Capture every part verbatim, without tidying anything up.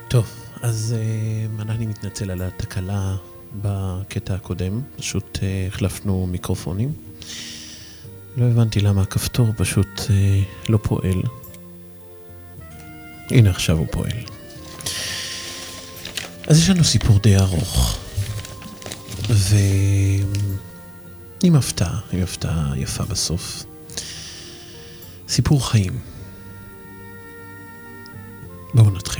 טוב, אז uh, אני מתנצל על התקלה בקטע הקודם, פשוט uh, החלפנו מיקרופונים. לא הבנתי למה הכפתור פשוט uh, לא פועל. הנה עכשיו הוא פועל. אז יש לנו סיפור די ארוך, ועם הפתעה, עם הפתעה יפה בסוף. סיפור חיים. בואו נתחיל.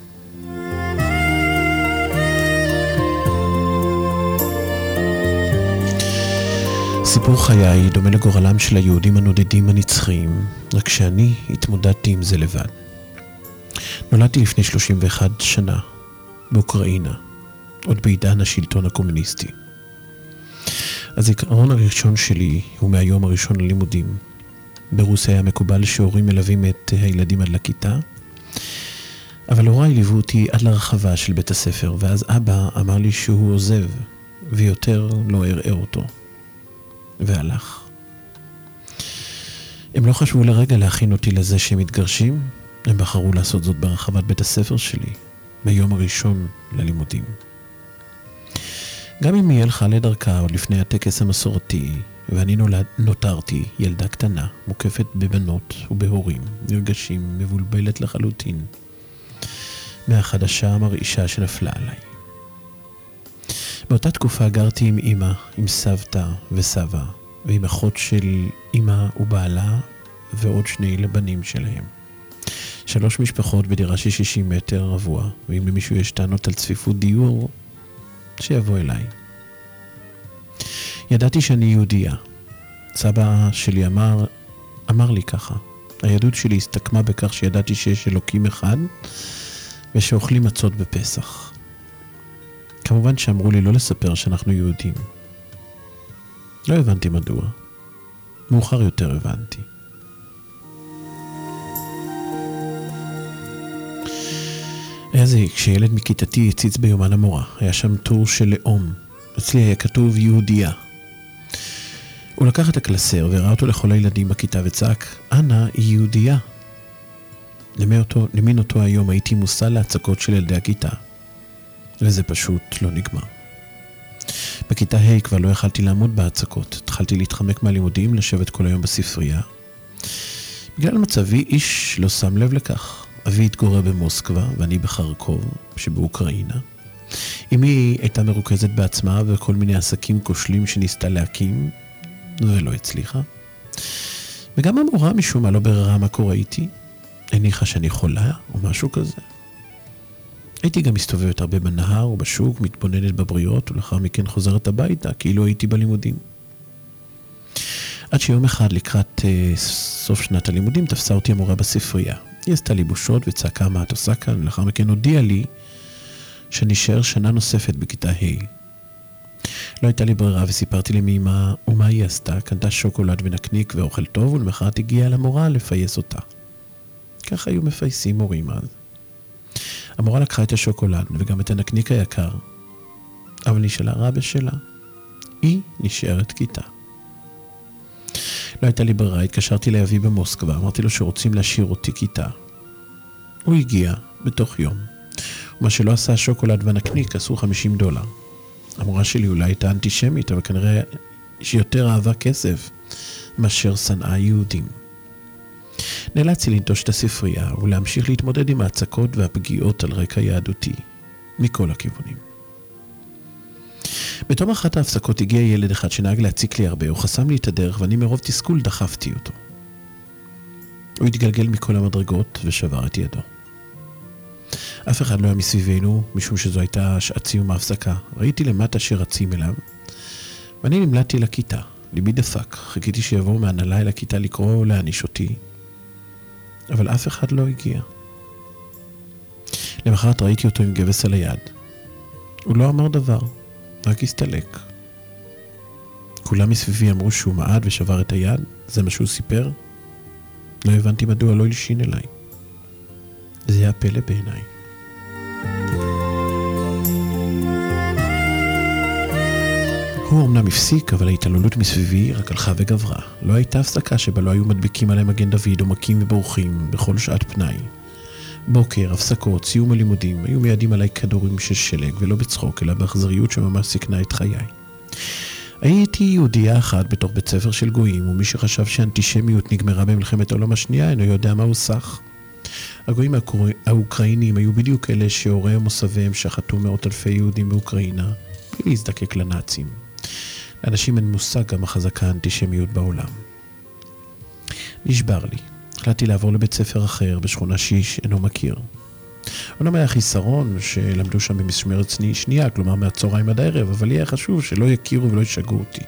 סיפור חיי דומה לגורלם של היהודים הנודדים הנצחיים, רק שאני התמודדתי עם זה לבד. נולדתי לפני שלושים ואחת שנה באוקראינה, עוד בעידן השלטון הקומוניסטי. הזיכרון הראשון שלי הוא מהיום הראשון ללימודים. ברוסיה היה מקובל שהורים מלווים את הילדים עד לכיתה, אבל הוריי ליוו אותי עד לרחבה של בית הספר, ואז אבא אמר לי שהוא עוזב, ויותר לא ערער אותו. והלך. הם לא חשבו לרגע להכין אותי לזה שהם מתגרשים, הם בחרו לעשות זאת ברחבת בית הספר שלי, ביום הראשון ללימודים. גם אמי הלכה לדרכה עוד לפני הטקס המסורתי, ואני נולד, נותרתי ילדה קטנה, מוקפת בבנות ובהורים, נרגשים, מבולבלת לחלוטין, מהחדשה המרעישה שנפלה עליי. באותה תקופה גרתי עם אמא, עם סבתא וסבא, ועם אחות של אמא ובעלה, ועוד שני לבנים שלהם. שלוש משפחות בדירה של שישים מטר רבוע, ואם למישהו יש טענות על צפיפות דיור, שיבוא אליי. ידעתי שאני יהודייה. סבא שלי אמר, אמר לי ככה. היהדות שלי הסתכמה בכך שידעתי שיש אלוקים אחד, ושאוכלים מצות בפסח. כמובן שאמרו לי לא לספר שאנחנו יהודים. לא הבנתי מדוע. מאוחר יותר הבנתי. היה זה כשילד מכיתתי הציץ ביומן המורה. היה שם טור של לאום. אצלי היה כתוב יהודייה. הוא לקח את הקלסר וראה אותו לכל הילדים בכיתה וצעק, אנה היא יהודייה. למין אותו, למין אותו היום הייתי מושא להצקות של ילדי הכיתה. וזה פשוט לא נגמר. בכיתה ה' כבר לא יכלתי לעמוד בהצקות. התחלתי להתחמק מהלימודים, לשבת כל היום בספרייה. בגלל מצבי איש לא שם לב לכך. אבי התגורר במוסקבה ואני בחרקוב שבאוקראינה. אמי הייתה מרוכזת בעצמה וכל מיני עסקים כושלים שניסתה להקים ולא הצליחה. וגם המורה משום מה לא בררה מה קורה איתי. הניחה שאני חולה או משהו כזה. הייתי גם מסתובבת הרבה בנהר ובשוק, מתבוננת בבריות, ולאחר מכן חוזרת הביתה, כאילו הייתי בלימודים. עד שיום אחד לקראת uh, סוף שנת הלימודים, תפסה אותי המורה בספרייה. היא עשתה לי בושות וצעקה מה את עושה כאן, ולאחר מכן הודיעה לי שנשאר שנה נוספת בכיתה ה'. לא הייתה לי ברירה וסיפרתי למי מה ומה היא עשתה, קנתה שוקולד ונקניק ואוכל טוב, ולמחרת הגיעה למורה לפייס אותה. כך היו מפייסים מורים אז. המורה לקחה את השוקולד וגם את הנקניק היקר, אבל נשאלה רע בשלה. היא נשארת כיתה. לא הייתה לי ברירה, התקשרתי לאבי במוסקבה, אמרתי לו שרוצים להשאיר אותי כיתה. הוא הגיע בתוך יום. ומה שלא עשה השוקולד והנקניק עשו חמישים דולר. המורה שלי אולי הייתה אנטישמית, אבל כנראה שיותר אהבה כסף מאשר שנאה יהודים. נאלצתי לנטוש את הספרייה ולהמשיך להתמודד עם ההצקות והפגיעות על רקע יהדותי, מכל הכיוונים. בתום אחת ההפסקות הגיע ילד אחד שנהג להציק לי הרבה, הוא חסם לי את הדרך ואני מרוב תסכול דחפתי אותו. הוא התגלגל מכל המדרגות ושבר את ידו. אף אחד לא היה מסביבנו, משום שזו הייתה שעת סיום ההפסקה. ראיתי למטה שרצים אליו, ואני נמלטתי לכיתה. ליבי דפק, חיכיתי שיבואו מהנהלה אל הכיתה לקרוא או להעניש אותי. אבל אף אחד לא הגיע. למחרת ראיתי אותו עם גבס על היד. הוא לא אמר דבר, רק הסתלק. כולם מסביבי אמרו שהוא מעד ושבר את היד, זה מה שהוא סיפר. לא הבנתי מדוע לא הלשין אליי. זה היה פלא בעיניי. הוא אמנם הפסיק, אבל ההתעללות מסביבי רק הלכה וגברה. לא הייתה הפסקה שבה לא היו מדביקים עליהם מגן דוד או מכים ובורחים בכל שעת פנאי. בוקר, הפסקות, סיום הלימודים, היו מיידים עליי כדורים של שלג, ולא בצחוק, אלא באכזריות שממש סיכנה את חיי. הייתי יהודייה אחת בתוך בית ספר של גויים, ומי שחשב שהאנטישמיות נגמרה במלחמת העולם השנייה, אינו יודע מה הוא סך. הגויים האוקראינים היו בדיוק אלה שהורי ומוסביהם שחטו מאות אלפי יהודים באוקראינה, בלי להזדקק לנאצים. לאנשים אין מושג גם החזקה האנטישמיות בעולם. נשבר לי. החלטתי לעבור לבית ספר אחר בשכונה שיש אינו מכיר. אומנם היה חיסרון שלמדו שם במשמרת שנייה, כלומר מהצהריים עד הערב, אבל היה חשוב שלא יכירו ולא ישגעו אותי.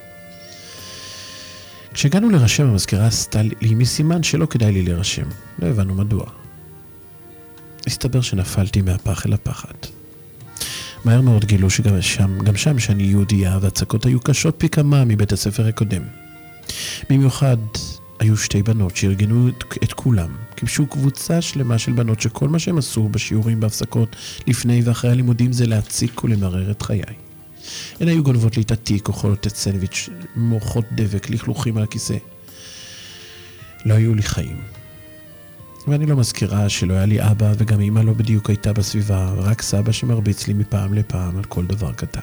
כשהגענו לרשם, המזכירה עשתה לי מסימן שלא כדאי לי לרשם. לא הבנו מדוע. הסתבר שנפלתי מהפח אל הפחד. מהר מאוד גילו שגם שם, גם שם שאני יהודייה, והצקות היו קשות פי כמה מבית הספר הקודם. במיוחד היו שתי בנות שארגנו את, את כולם. קיבשו קבוצה שלמה של בנות שכל מה שהם עשו בשיעורים בהפסקות לפני ואחרי הלימודים זה להציק ולמרר את חיי. הן היו גונבות לי את התיק, אוכלות את סנדוויץ', מורחות דבק, לכלוכים על הכיסא. לא היו לי חיים. ואני לא מזכירה שלא היה לי אבא וגם אמא לא בדיוק הייתה בסביבה, רק סבא שמרביץ לי מפעם לפעם על כל דבר קטן.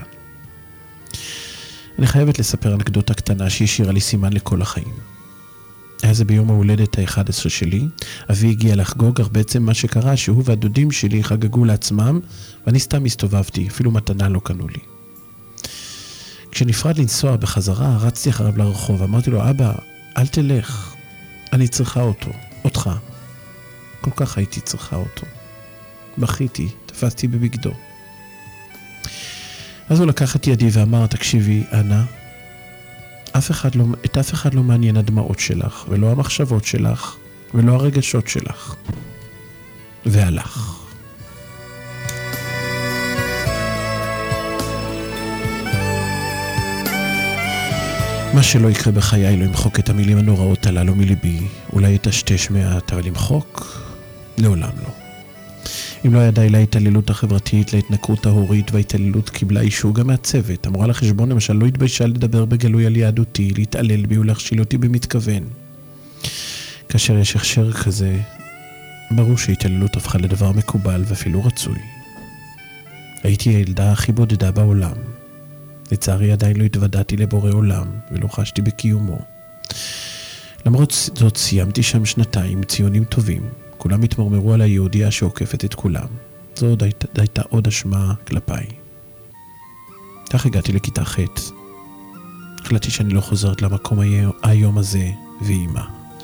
אני חייבת לספר אנקדוטה קטנה שהשאירה לי סימן לכל החיים. היה זה ביום ההולדת ה-אחד עשר שלי, אבי הגיע לחגוג, אך בעצם מה שקרה שהוא והדודים שלי חגגו לעצמם, ואני סתם הסתובבתי, אפילו מתנה לא קנו לי. כשנפרד לנסוע בחזרה, רצתי אחריו לרחוב, אמרתי לו, אבא, אל תלך, אני צריכה אותו, אותך. כל כך הייתי צריכה אותו. בכיתי, תפסתי בבגדו. אז הוא לקח את ידי ואמר, תקשיבי, אנה, אף אחד לא, את אף אחד לא מעניין הדמעות שלך, ולא המחשבות שלך, ולא הרגשות שלך. והלך. מה שלא יקרה בחיי לא ימחוק את המילים הנוראות הללו מליבי, אולי יטשטש מעט, אבל ימחוק? לעולם לא. אם לא היה די להתעללות החברתית, להתנכרות ההורית, וההתעללות קיבלה אישור גם מהצוות. המורה לחשבון למשל לא התביישה לדבר בגלוי על יהדותי, להתעלל בי ולהכשיל אותי במתכוון. כאשר יש הכשר כזה, ברור שהתעללות הפכה לדבר מקובל ואפילו רצוי. הייתי הילדה הכי בודדה בעולם. לצערי עדיין לא התוודעתי לבורא עולם ולא חשתי בקיומו. למרות זאת סיימתי שם שנתיים ציונים טובים. כולם התמרמרו על היהודיה שעוקפת את כולם. זו עוד הייתה, הייתה עוד אשמה כלפיי. כך הגעתי לכיתה ח'. החלטתי שאני לא חוזרת למקום היום הזה ואימא.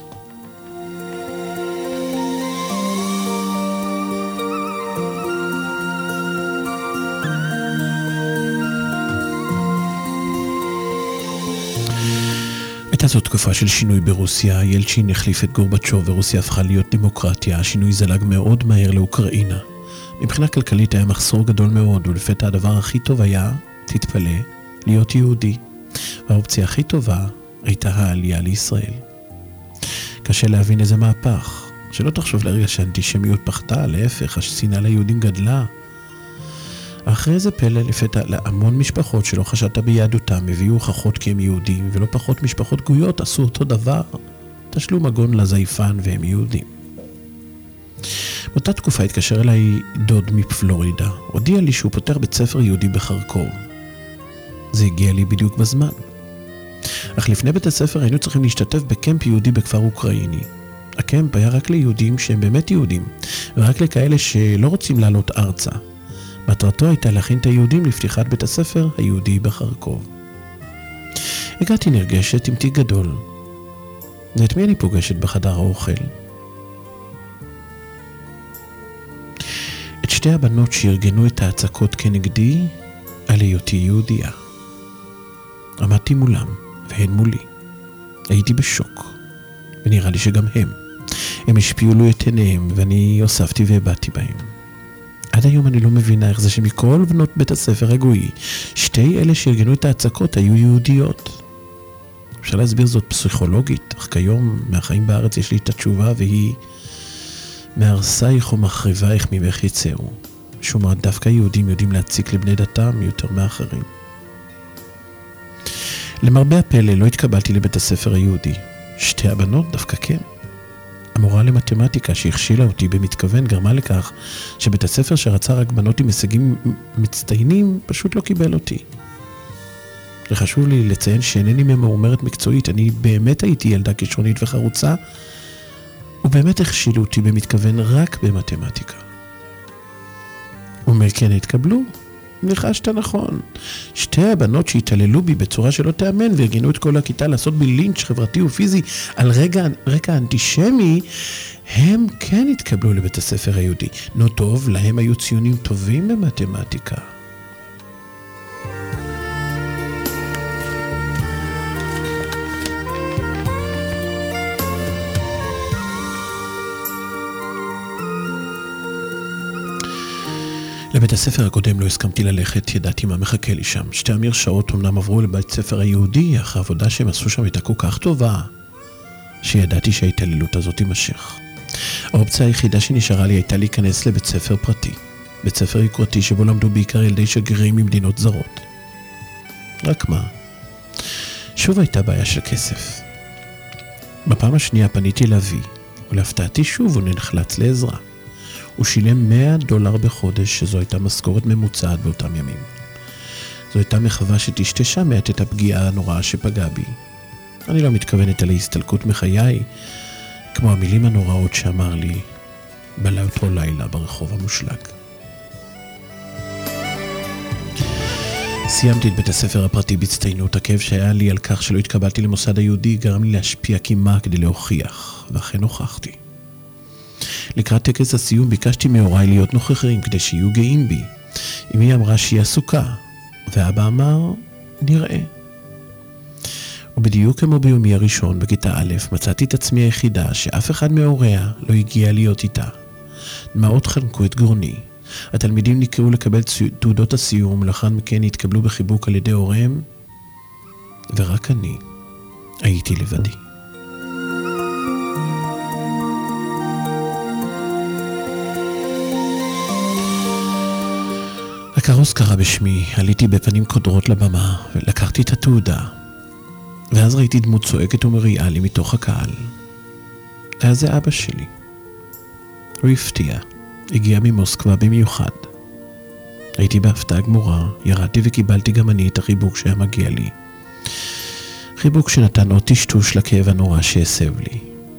הייתה זו תקופה של שינוי ברוסיה, ילצ'ין החליף את גורבצ'וב ורוסיה הפכה להיות דמוקרטיה, השינוי זלג מאוד מהר לאוקראינה. מבחינה כלכלית היה מחסור גדול מאוד, ולפתע הדבר הכי טוב היה, תתפלא, להיות יהודי. והאופציה הכי טובה הייתה העלייה לישראל. קשה להבין איזה מהפך, שלא תחשוב לרגע שהאנטישמיות פחתה, להפך, השנאה ליהודים גדלה. אחרי איזה פלא לפתע להמון משפחות שלא חשדת ביהדותם הביאו הוכחות כי הם יהודים, ולא פחות משפחות גויות עשו אותו דבר, תשלו מגון לזייפן והם יהודים. באותה תקופה התקשר אליי דוד מפלורידה, הודיע לי שהוא פותח בית ספר יהודי בחרקוב. זה הגיע לי בדיוק בזמן. אך לפני בית הספר היינו צריכים להשתתף בקמפ יהודי בכפר אוקראיני. הקמפ היה רק ליהודים שהם באמת יהודים, ורק לכאלה שלא רוצים לעלות ארצה. מטרתו הייתה להכין את היהודים לפתיחת בית הספר היהודי בחרקוב. הגעתי נרגשת עם תיק גדול. ואת מי אני פוגשת בחדר האוכל? את שתי הבנות שארגנו את ההצקות כנגדי על היותי יהודייה. עמדתי מולם והן מולי. הייתי בשוק, ונראה לי שגם הם. הם השפיעו לו את עיניהם ואני הוספתי והבאתי בהם. עד היום אני לא מבינה איך זה שמכל בנות בית הספר הגוי, שתי אלה שארגנו את ההצקות היו יהודיות. אפשר להסביר זאת פסיכולוגית, אך כיום מהחיים בארץ יש לי את התשובה והיא מהרסייך ומחריבייך ממך יצאו. שומע, דווקא יהודים יודעים להציק לבני דתם יותר מאחרים. למרבה הפלא לא התקבלתי לבית הספר היהודי. שתי הבנות דווקא כן. המורה למתמטיקה שהכשילה אותי במתכוון גרמה לכך שבית הספר שרצה רק בנות עם הישגים מצטיינים פשוט לא קיבל אותי. וחשוב לי לציין שאינני ממורמרת מקצועית, אני באמת הייתי ילדה כישרונית וחרוצה, ובאמת הכשילו אותי במתכוון רק במתמטיקה. ומכן התקבלו, ניחשת נכון. שתי הבנות שהתעללו בי בצורה שלא תאמן והרגינו את כל הכיתה לעשות בי לינץ' חברתי ופיזי על רקע, רקע אנטישמי, הם כן התקבלו לבית הספר היהודי. נו טוב, להם היו ציונים טובים במתמטיקה. לבית הספר הקודם לא הסכמתי ללכת, ידעתי מה מחכה לי שם. שתי המרשעות אמנם עברו לבית הספר היהודי, אך העבודה שהם עשו שם הייתה כל כך טובה, שידעתי שההתעללות הזאת תימשך. האופציה היחידה שנשארה לי הייתה להיכנס לבית ספר פרטי, בית ספר יוקרתי שבו למדו בעיקר ילדי שגרירים ממדינות זרות. רק מה? שוב הייתה בעיה של כסף. בפעם השנייה פניתי לאבי, ולהפתעתי שוב הוא נחלץ לעזרה. הוא שילם מאה דולר בחודש, שזו הייתה משכורת ממוצעת באותם ימים. זו הייתה מחווה שתשתשה מעט את הפגיעה הנוראה שפגעה בי. אני לא מתכוונת על ההסתלקות מחיי, כמו המילים הנוראות שאמר לי בלאותו לילה ברחוב המושלג. סיימתי את בית הספר הפרטי בהצטיינות. הכאב שהיה לי על כך שלא התקבלתי למוסד היהודי גרם לי להשפיע קימה כדי להוכיח, ואכן הוכחתי. לקראת טקס הסיום ביקשתי מהוריי להיות נוכחים כדי שיהיו גאים בי. אמי אמרה שהיא עסוקה, ואבא אמר, נראה. ובדיוק כמו ביומי הראשון בכיתה א', מצאתי את עצמי היחידה שאף אחד מהוריה לא הגיע להיות איתה. דמעות חנקו את גרוני. התלמידים נקראו לקבל תעודות הסיום, ולאחר מכן התקבלו בחיבוק על ידי הוריהם, ורק אני הייתי לבדי. הכרוס קרא בשמי, עליתי בפנים קודרות לבמה, ולקחתי את התעודה. ואז ראיתי דמות צועקת ומריעה לי מתוך הקהל. היה זה אבא שלי. הוא הפתיע, הגיע ממוסקבה במיוחד. הייתי בהפתעה גמורה, ירדתי וקיבלתי גם אני את החיבוק שהיה מגיע לי. חיבוק שנתן עוד טשטוש לכאב הנורא שהסב לי.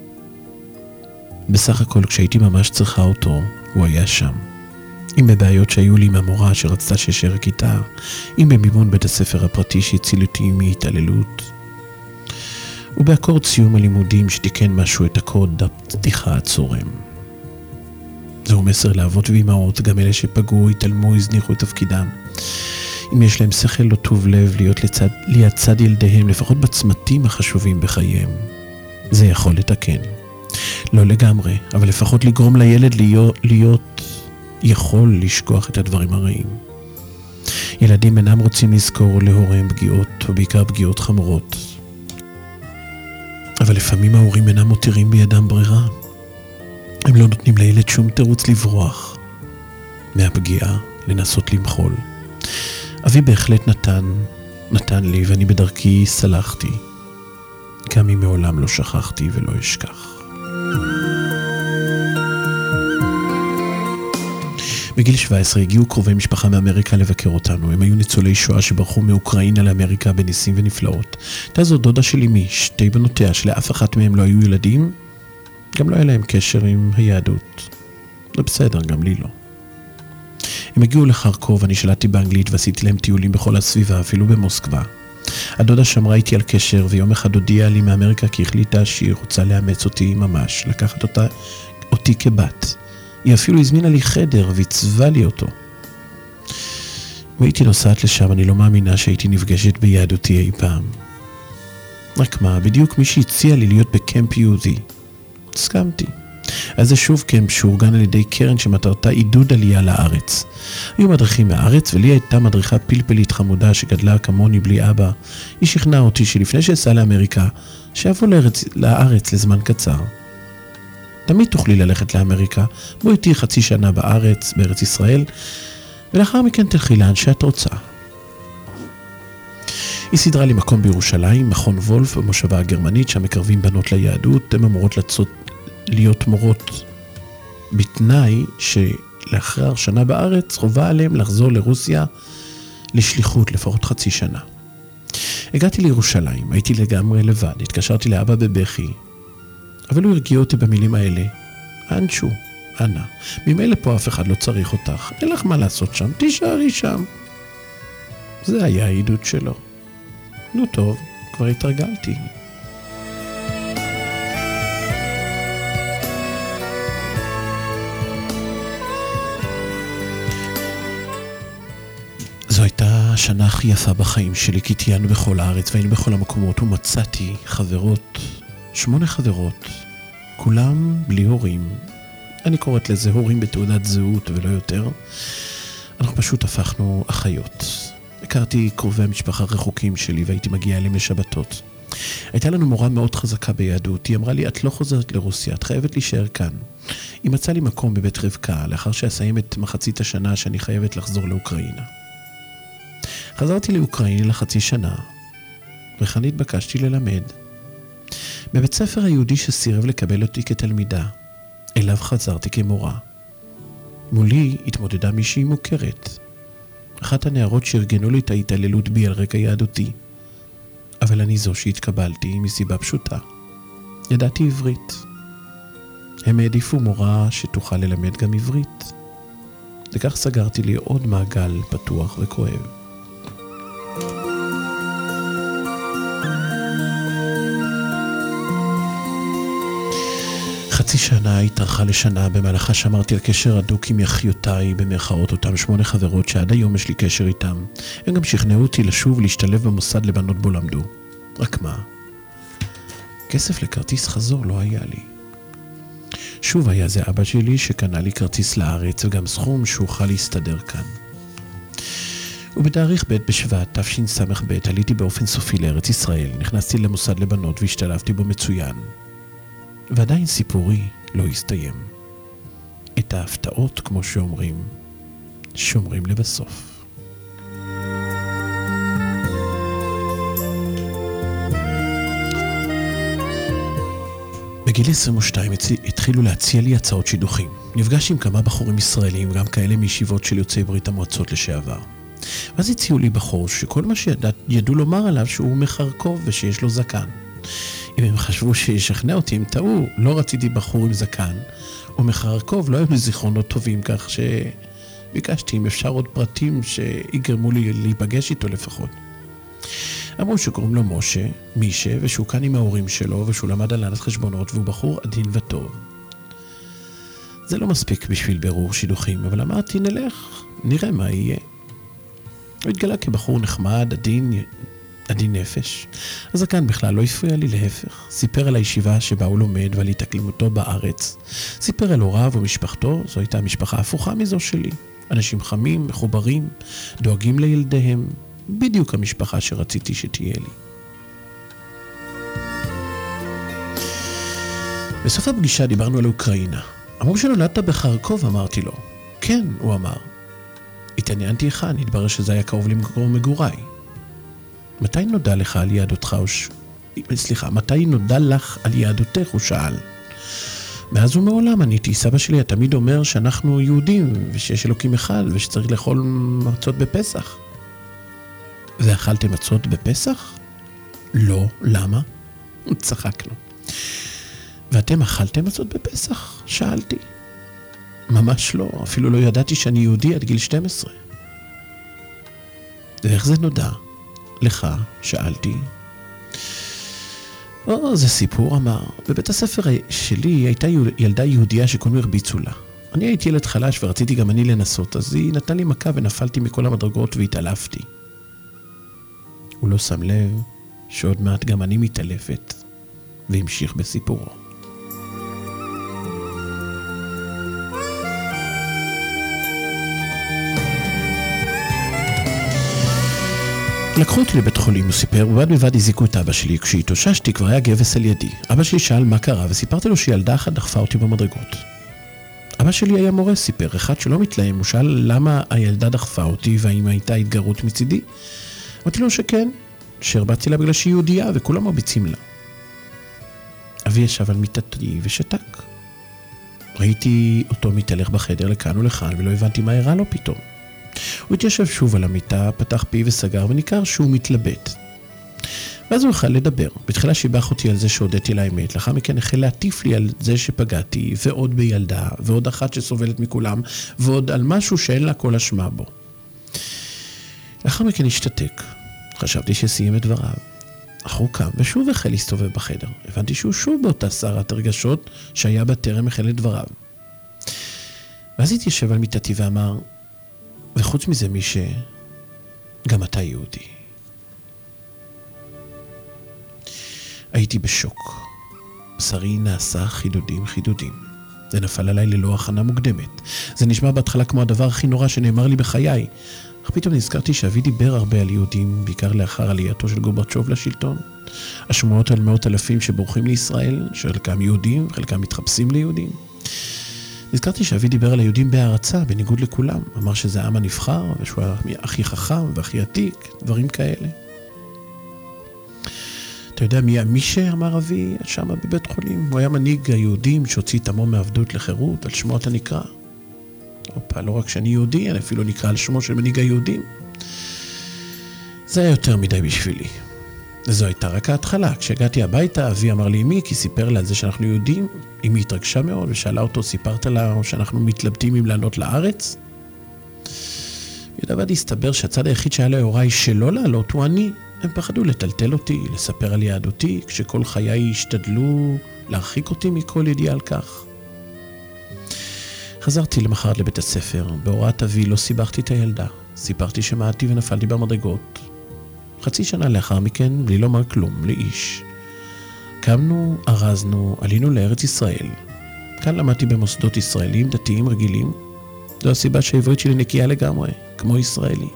בסך הכל כשהייתי ממש צריכה אותו, הוא היה שם. אם בבעיות שהיו לי עם המורה שרצתה שישאר כיתה, אם במימון בית הספר הפרטי שהציל אותי מהתעללות, ובאקורד סיום הלימודים שתיקן משהו את אקורד הפתיחה הצורם. זהו מסר לאבות ואימהות, גם אלה שפגעו, התעלמו, הזניחו את תפקידם. אם יש להם שכל לא טוב לב להיות לצד, ליצד ילדיהם, לפחות בצמתים החשובים בחייהם, זה יכול לתקן. לא לגמרי, אבל לפחות לגרום לילד להיות, להיות יכול לשכוח את הדברים הרעים. ילדים אינם רוצים לזכור להוריהם פגיעות, ובעיקר פגיעות חמורות. אבל לפעמים ההורים אינם מותירים בידם ברירה. הם לא נותנים לילד שום תירוץ לברוח מהפגיעה, לנסות למחול. אבי בהחלט נתן, נתן לי, ואני בדרכי סלחתי. גם אם מעולם לא שכחתי ולא אשכח. בגיל שבע עשרה הגיעו קרובי משפחה מאמריקה לבקר אותנו. הם היו ניצולי שואה שברחו מאוקראינה לאמריקה בניסים ונפלאות. הייתה זו דודה של אמי, שתי בנותיה, שלאף אחת מהם לא היו ילדים, גם לא היה להם קשר עם היהדות. זה בסדר, גם לי לא. הם הגיעו לחרקוב, אני שלטתי באנגלית ועשיתי להם טיולים בכל הסביבה, אפילו במוסקבה. הדודה שמרה איתי על קשר, ויום אחד הודיעה לי מאמריקה כי החליטה שהיא רוצה לאמץ אותי ממש, לקחת אותה, אותי כבת. היא אפילו הזמינה לי חדר והצווה לי אותו. והייתי נוסעת לשם, אני לא מאמינה שהייתי נפגשת ביהדותי אי פעם. רק מה, בדיוק מי שהציע לי להיות בקמפ יהודי. הסכמתי. אז זה שוב קמפ שאורגן על ידי קרן שמטרתה עידוד עלייה לארץ. היו מדריכים מהארץ, ולי הייתה מדריכה פלפלית חמודה שגדלה כמוני בלי אבא. היא שכנעה אותי שלפני שאסע לאמריקה, שאבוא לארץ, לארץ לזמן קצר. תמיד תוכלי ללכת לאמריקה, בואי איתי חצי שנה בארץ, בארץ ישראל, ולאחר מכן תלכי לאן שאת רוצה. היא סדרה לי מקום בירושלים, מכון וולף, במושבה הגרמנית, שם מקרבים בנות ליהדות. הן אמורות לצאת, להיות מורות בתנאי שלאחרי השנה בארץ חובה עליהם לחזור לרוסיה לשליחות לפחות חצי שנה. הגעתי לירושלים, הייתי לגמרי לבד, התקשרתי לאבא בבכי, אבל הוא הרגיע אותי במילים האלה, אנשו, אנא, ממילא פה אף אחד לא צריך אותך, אין לך מה לעשות שם, תישארי שם. זה היה העידוד שלו. נו טוב, כבר התרגלתי. זו הייתה השנה הכי יפה בחיים שלי, כי טיינו בכל הארץ והיינו בכל המקומות, ומצאתי חברות, שמונה חברות, כולם בלי הורים. אני קוראת לזה הורים בתעודת זהות ולא יותר. אנחנו פשוט הפכנו אחיות. הכרתי קרובי המשפחה רחוקים שלי והייתי מגיעה אליהם לשבתות. הייתה לנו מורה מאוד חזקה ביהדות, היא אמרה לי, את לא חוזרת לרוסיה, את חייבת להישאר כאן. היא מצאה לי מקום בבית רבקה, לאחר שאסיים את מחצית השנה שאני חייבת לחזור לאוקראינה. חזרתי לאוקראינה לחצי שנה, וכאן התבקשתי ללמד. בבית ספר היהודי שסירב לקבל אותי כתלמידה, אליו חזרתי כמורה. מולי התמודדה מישהי מוכרת. אחת הנערות שארגנו לי את ההתעללות בי על רקע יהדותי. אבל אני זו שהתקבלתי מסיבה פשוטה. ידעתי עברית. הם העדיפו מורה שתוכל ללמד גם עברית. וכך סגרתי לי עוד מעגל פתוח וכואב. חצי שנה התארכה לשנה, במהלכה שמרתי על קשר הדוק עם אחיותיי, במרכאות אותם שמונה חברות שעד היום יש לי קשר איתם. הם גם שכנעו אותי לשוב להשתלב במוסד לבנות בו למדו. רק מה? כסף לכרטיס חזור לא היה לי. שוב היה זה אבא שלי שקנה לי כרטיס לארץ וגם סכום שאוכל להסתדר כאן. ובתאריך ב' בשבט תשס"ב עליתי באופן סופי לארץ ישראל, נכנסתי למוסד לבנות והשתלבתי בו מצוין. ועדיין סיפורי לא הסתיים. את ההפתעות, כמו שאומרים, שומרים לבסוף. בגיל עשרים ושתיים התחילו להציע לי הצעות שידוכים. נפגשתי עם כמה בחורים ישראלים, גם כאלה מישיבות של יוצאי ברית המועצות לשעבר. ואז הציעו לי בחור שכל מה שידעו לומר עליו שהוא מחרקוב ושיש לו זקן. אם הם חשבו שישכנע אותי, הם טעו, לא רציתי בחור עם זקן, ומחרקוב לא היו לי זיכרונות טובים, כך שביקשתי אם אפשר עוד פרטים שיגרמו לי להיפגש איתו לפחות. אמרו שקוראים לו משה, מישה, ושהוא כאן עם ההורים שלו, ושהוא למד על הנהלת חשבונות, והוא בחור עדין וטוב. זה לא מספיק בשביל בירור שידוכים, אבל אמרתי, נלך, נראה מה יהיה. הוא התגלה כבחור נחמד, עדין, עדין נפש. הזקן בכלל לא הפריע לי, להפך. סיפר על הישיבה שבה הוא לומד ועל התאקלמותו בארץ. סיפר על הוריו ומשפחתו, זו הייתה משפחה הפוכה מזו שלי. אנשים חמים, מחוברים, דואגים לילדיהם. בדיוק המשפחה שרציתי שתהיה לי. בסוף הפגישה דיברנו על אוקראינה. אמרו שנולדת בחרקוב, אמרתי לו. כן, הוא אמר. התעניינתי לך, נתברר שזה היה קרוב למקום מגוריי. מתי נודע לך על יהדותך? ש... סליחה, מתי נודע לך על יהדותך? הוא שאל. מאז ומעולם עניתי, סבא שלי תמיד אומר שאנחנו יהודים, ושיש אלוקים אחד, ושצריך לאכול מצות בפסח. ואכלתם מצות בפסח? לא, למה? צחקנו. ואתם אכלתם מצות בפסח? שאלתי. ממש לא, אפילו לא ידעתי שאני יהודי עד גיל שתים עשרה. ואיך זה נודע? לך, שאלתי. או, זה סיפור, אמר. בבית הספר שלי הייתה ילדה יהודייה שקוראים הרביצו לה. אני הייתי ילד חלש ורציתי גם אני לנסות, אז היא נתן לי מכה ונפלתי מכל המדרגות והתעלפתי. הוא לא שם לב שעוד מעט גם אני מתעלפת, והמשיך בסיפורו. לקחו אותי לבית חולים, הוא סיפר, ובד בבד הזיקו את אבא שלי. כשהתאוששתי כבר היה גבס על ידי. אבא שלי שאל מה קרה, וסיפרתי לו שילדה אחת דחפה אותי במדרגות. אבא שלי היה מורה, סיפר, אחד שלא מתלהם, הוא שאל למה הילדה דחפה אותי, והאם הייתה התגרות מצידי. אמרתי לו שכן, שהרבצתי לה בגלל שהיא יהודייה, וכולם מרביצים לה. אבי ישב על מיטתי ושתק. ראיתי אותו מתהלך בחדר לכאן ולכאן, ולא הבנתי מה הראה לו פתאום. הוא התיישב שוב על המיטה, פתח פי וסגר, וניכר שהוא מתלבט. ואז הוא החל לדבר. בתחילה שיבח אותי על זה שהודיתי לאמת, לאחר מכן החל להטיף לי על זה שפגעתי, ועוד בילדה, ועוד אחת שסובלת מכולם, ועוד על משהו שאין לה כל אשמה בו. לאחר מכן השתתק. חשבתי שסיים את דבריו. אך הוא קם ושוב החל להסתובב בחדר. הבנתי שהוא שוב באותה סערת הרגשות שהיה בטרם החל את דבריו. ואז התיישב על מיטתי ואמר, וחוץ מזה מישה, גם אתה יהודי. הייתי בשוק. בשרי נעשה חידודים חידודים. זה נפל עליי ללא הכנה מוקדמת. זה נשמע בהתחלה כמו הדבר הכי נורא שנאמר לי בחיי. אך פתאום נזכרתי שאבי דיבר הרבה על יהודים, בעיקר לאחר עלייתו של גורבצ'וב לשלטון. השמועות על מאות אלפים שבורחים לישראל, שחלקם יהודים וחלקם מתחפשים ליהודים. נזכרתי שאבי דיבר על היהודים בהערצה, בניגוד לכולם. אמר שזה העם הנבחר, ושהוא הכי חכם והכי עתיק, דברים כאלה. אתה יודע מי מי שאמר אבי שם בבית חולים? הוא היה מנהיג היהודים שהוציא את עמו מעבדות לחירות, על שמו אתה נקרא. אופה, לא רק שאני יהודי, אני אפילו נקרא על שמו של מנהיג היהודים. זה היה יותר מדי בשבילי. וזו הייתה רק ההתחלה. כשהגעתי הביתה, אבי אמר לי אמי, כי סיפר לה על זה שאנחנו יהודים. אמי התרגשה מאוד ושאלה אותו, סיפרת לה שאנחנו מתלבטים אם לעלות לארץ? בדיעבד הסתבר שהצד היחיד שהיה להוריי שלא לעלות הוא אני. הם פחדו לטלטל אותי, לספר על יהדותי, כשכל חיי השתדלו להרחיק אותי מכל ידיעה על כך. חזרתי למחרת לבית הספר, בהוראת אבי לא סיבכתי את הילדה. סיפרתי שמעתי ונפלתי במדרגות. חצי שנה לאחר מכן, בלי לומר כלום, לאיש. קמנו, ארזנו, עלינו לארץ ישראל. כאן למדתי במוסדות ישראלים, דתיים, רגילים. זו הסיבה שהעברית שלי נקייה לגמרי, כמו ישראלי.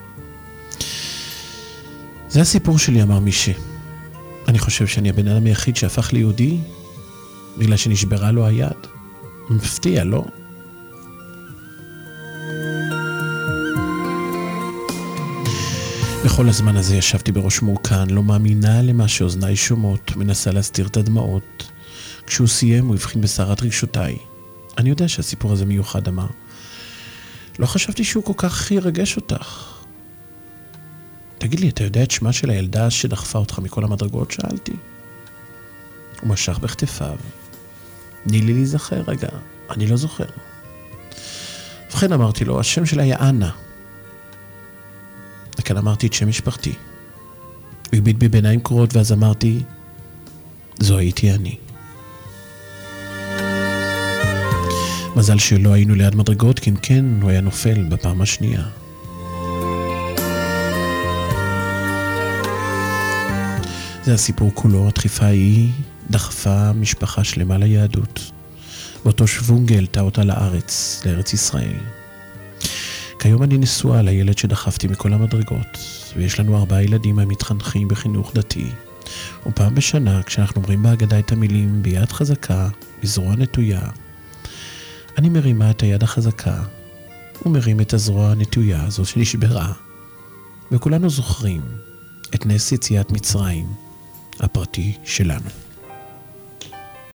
זה הסיפור שלי, אמר מישה. אני חושב שאני הבן אדם היחיד שהפך ליהודי, בגלל שנשברה לו היד. מפתיע, לא? בכל הזמן הזה ישבתי בראש מורכן, לא מאמינה למה שאוזניי שומעות, מנסה להסתיר את הדמעות. כשהוא סיים, הוא הבחין בסערת רגשותיי. אני יודע שהסיפור הזה מיוחד, אמר. לא חשבתי שהוא כל כך ירגש אותך. תגיד לי, אתה יודע את שמה של הילדה שדחפה אותך מכל המדרגות? שאלתי. הוא משך בכתפיו. תני לי להיזכר רגע, אני לא זוכר. ובכן אמרתי לו, השם שלה היה אנה. וכאן אמרתי את שם משפחתי. הוא הביט בי בעיניים קרורות ואז אמרתי, זו הייתי אני. מזל שלא היינו ליד מדרגות, כי אם כן, הוא היה נופל בפעם השנייה. זה הסיפור כולו, הדחיפה היא דחפה משפחה שלמה ליהדות. באותו שוונג העלתה אותה לארץ, לארץ ישראל. כיום אני נשואה לילד שדחפתי מכל המדרגות, ויש לנו ארבעה ילדים המתחנכים בחינוך דתי. ופעם בשנה, כשאנחנו אומרים בהגדה את המילים ביד חזקה, בזרוע נטויה, אני מרימה את היד החזקה, ומרים את הזרוע הנטויה הזו שנשברה, וכולנו זוכרים את נס יציאת מצרים הפרטי שלנו.